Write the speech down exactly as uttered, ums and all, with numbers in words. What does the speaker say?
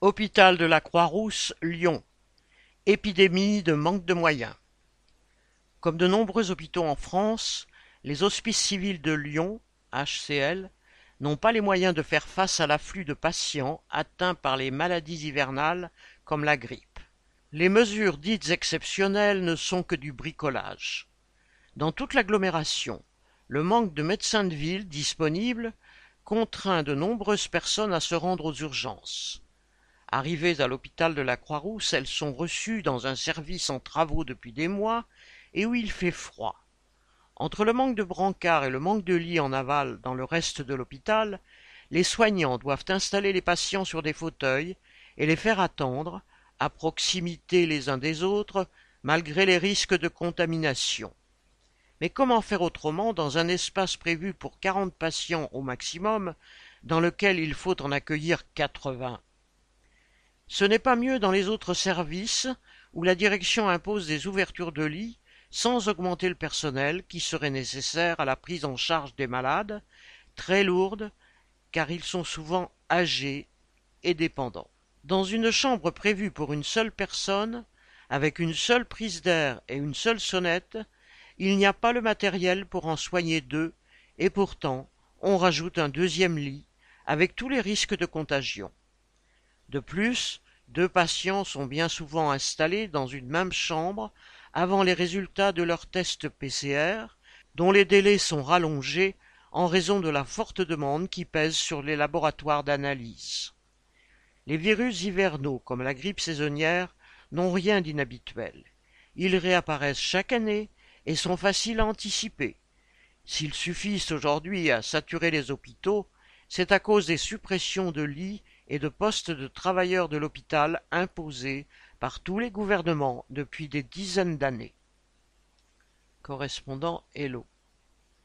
Hôpital de la Croix-Rousse, Lyon. Épidémie de manque de moyens. Comme de nombreux hôpitaux en France, les hospices civils de Lyon, H C L, n'ont pas les moyens de faire face à l'afflux de patients atteints par les maladies hivernales comme la grippe. Les mesures dites exceptionnelles ne sont que du bricolage. Dans toute l'agglomération, le manque de médecins de ville disponibles contraint de nombreuses personnes à se rendre aux urgences. Arrivées à l'hôpital de la Croix-Rousse, elles sont reçues dans un service en travaux depuis des mois et où il fait froid. Entre le manque de brancards et le manque de lits en aval dans le reste de l'hôpital, les soignants doivent installer les patients sur des fauteuils et les faire attendre, à proximité les uns des autres, malgré les risques de contamination. Mais comment faire autrement dans un espace prévu pour quarante patients au maximum, dans lequel il faut en accueillir quatre-vingts? Ce n'est pas mieux dans les autres services, où la direction impose des ouvertures de lits sans augmenter le personnel qui serait nécessaire à la prise en charge des malades, très lourde, car ils sont souvent âgés et dépendants. Dans une chambre prévue pour une seule personne, avec une seule prise d'air et une seule sonnette, il n'y a pas le matériel pour en soigner deux, et pourtant on rajoute un deuxième lit, avec tous les risques de contagion. De plus, deux patients sont bien souvent installés dans une même chambre avant les résultats de leur test P C R, dont les délais sont rallongés en raison de la forte demande qui pèse sur les laboratoires d'analyse. Les virus hivernaux, comme la grippe saisonnière, n'ont rien d'inhabituel. Ils réapparaissent chaque année et sont faciles à anticiper. S'ils suffisent aujourd'hui à saturer les hôpitaux, c'est à cause des suppressions de lits et de postes de travailleurs de l'hôpital imposés par tous les gouvernements depuis des dizaines d'années. Correspondant Hello.